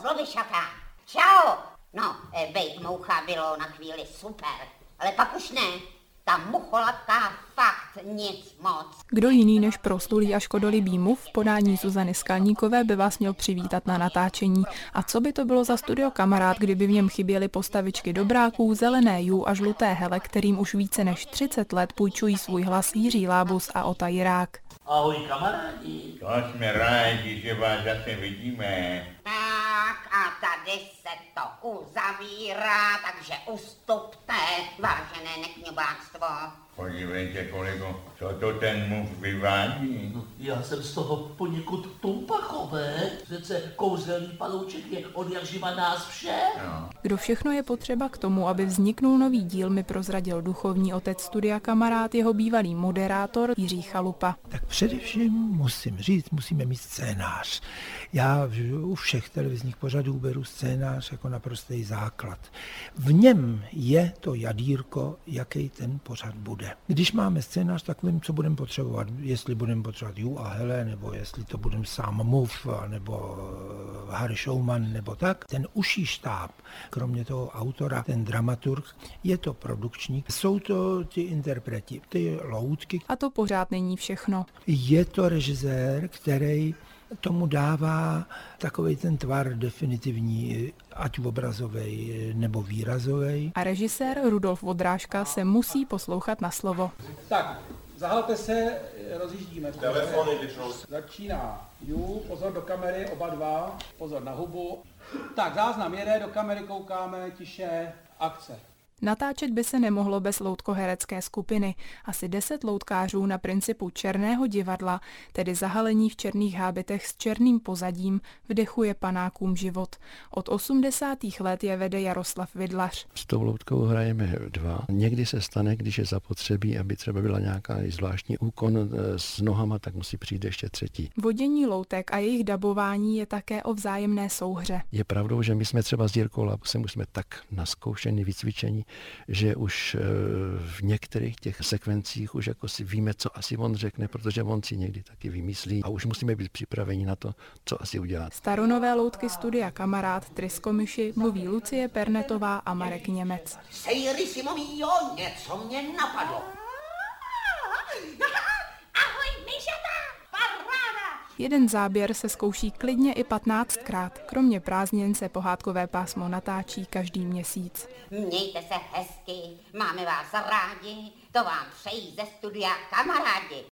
zlovyšatá. Čau. No, bejt moucha bylo na chvíli super, ale pak už ne. Ta mucholatka fakt nic moc. Kdo jiný než proslulý a škodolibý muv v podání Zuzany Skalníkové by vás měl přivítat na natáčení. A co by to bylo za studio Kamarád, kdyby v něm chyběly postavičky Dobráků, Zelené Jú a Žluté Hele, kterým už více než 30 let půjčují svůj hlas Jiří Lábus a Ota Jirák. Ahoj kamarádi. To jsme rádi, že vás zase vidíme. Tak a tady se to uzavírá, takže ustupte, vážené nekňubáctvo. Podívejte, kolego, co to ten muž vyvádí? No, já jsem z toho poněkud tumpachové. Přece kouzelný palouček je od jakživa nás vše. No. Kdo všechno je potřeba k tomu, aby vzniknul nový díl, mi prozradil duchovní otec studia Kamarád, jeho bývalý moderátor Jiří Chalupa. Tak především musím říct, musíme mít scénář. Já u všech televizních pořadů beru scénář jako naprostý základ. V něm je to jadírko, jaký ten pořad bude. Když máme scénář, tak vím, co budeme potřebovat. Jestli budeme potřebovat Jú a Hele, nebo jestli to budeme sám Muv, nebo Harry Showman, nebo tak. Ten uší štáb, kromě toho autora, ten dramaturg, je to produkčník, jsou to ty interpreti, ty loutky. A to pořád není všechno. Je to režisér, který tomu dává takovej ten tvar definitivní, ať obrazovej nebo výrazovej. A režisér Rudolf Vodrážka se musí poslouchat na slovo. Tak, zahalte se, rozjíždíme. Telefony začíná. Jú, pozor do kamery, oba dva, pozor na hubu. Tak, záznam jede, do kamery koukáme, tiše, akce. Natáčet by se nemohlo bez loutkoherecké skupiny. Asi 10 loutkářů na principu černého divadla, tedy zahalení v černých hábitech s černým pozadím, vdechuje panákům život. Od 80. let je vede Jaroslav Vidlař. S tou loutkou hrajeme 2. Někdy se stane, když je zapotřebí, aby třeba byla nějaká zvláštní úkon s nohama, tak musí přijít ještě 3. Vodění loutek a jejich dabování je také o vzájemné souhře. Je pravdou, že my jsme třeba s Jirkou Lábusem už jsme tak naskoušení, vycvičení, že už v některých těch sekvencích už jako si víme, co asi on řekne, protože on si někdy taky vymyslí a už musíme být připraveni na to, co asi udělá. Staronové loutky studia Kamarád Tryskomyši mluví Lucie Pernetová a Marek Němec. Sejry Simovíjo, něco mě napadlo. Ahoj, myšata, paráda! Jeden záběr se zkouší klidně i 15krát. Kromě prázdnin se pohádkové pásmo natáčí každý měsíc. Mějte se hezky, máme vás rádi, to vám přejí ze studia Kamarádi.